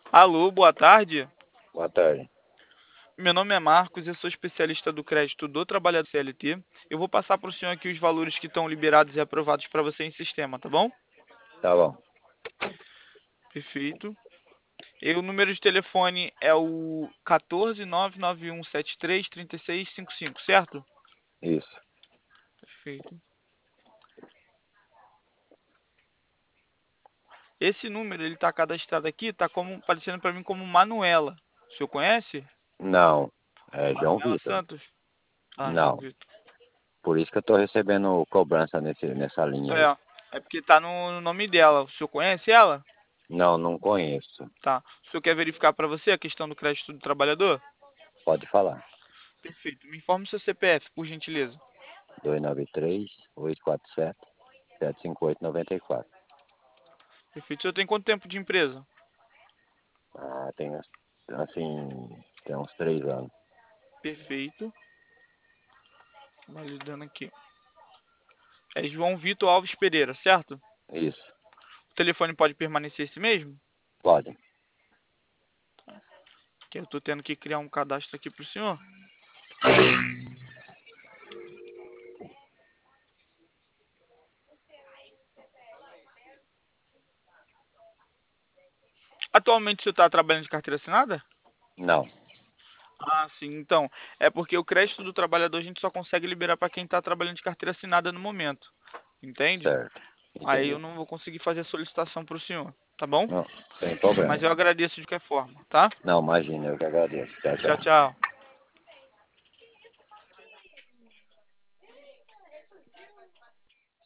Alô, boa tarde. Boa tarde. Meu nome é Marcos, eu sou especialista do crédito do trabalhador CLT. Eu vou passar para o senhor aqui os valores que estão liberados e aprovados para você em sistema, tá bom? Tá bom. Perfeito. E o número de telefone é o 14991733655, certo? Isso. Perfeito. Esse número ele está cadastrado aqui, está como aparecendo para mim como Manuela. O senhor conhece? Não. É João Manuela Vitor. Santos? Ah, João Não. Vitor. Por isso que eu tô recebendo cobrança nessa linha aí. É porque tá no nome dela. O senhor conhece ela? Não, não conheço. Tá. O senhor quer verificar para você a questão do crédito do trabalhador? Pode falar. Perfeito. Me informe o seu CPF, por gentileza. 293-847-758-94. Perfeito. O senhor tem quanto tempo de empresa? Ah, tem tem uns 3 anos. Perfeito. Validando aqui. É João Vitor Alves Pereira, certo? Isso. O telefone pode permanecer esse mesmo? Pode. Que eu estou tendo que criar um cadastro aqui para o senhor. Atualmente o senhor está trabalhando de carteira assinada? Não. Ah, sim. Então, é porque o crédito do trabalhador a gente só consegue liberar para quem está trabalhando de carteira assinada no momento. Entende? Certo. Aí eu Entendi. não vou conseguir fazer a solicitação para o senhor, tá bom? Não, sem Mas problema. eu agradeço de qualquer forma, tá? Não, imagina, eu que agradeço. Tchau, Tchau, tchau. tchau.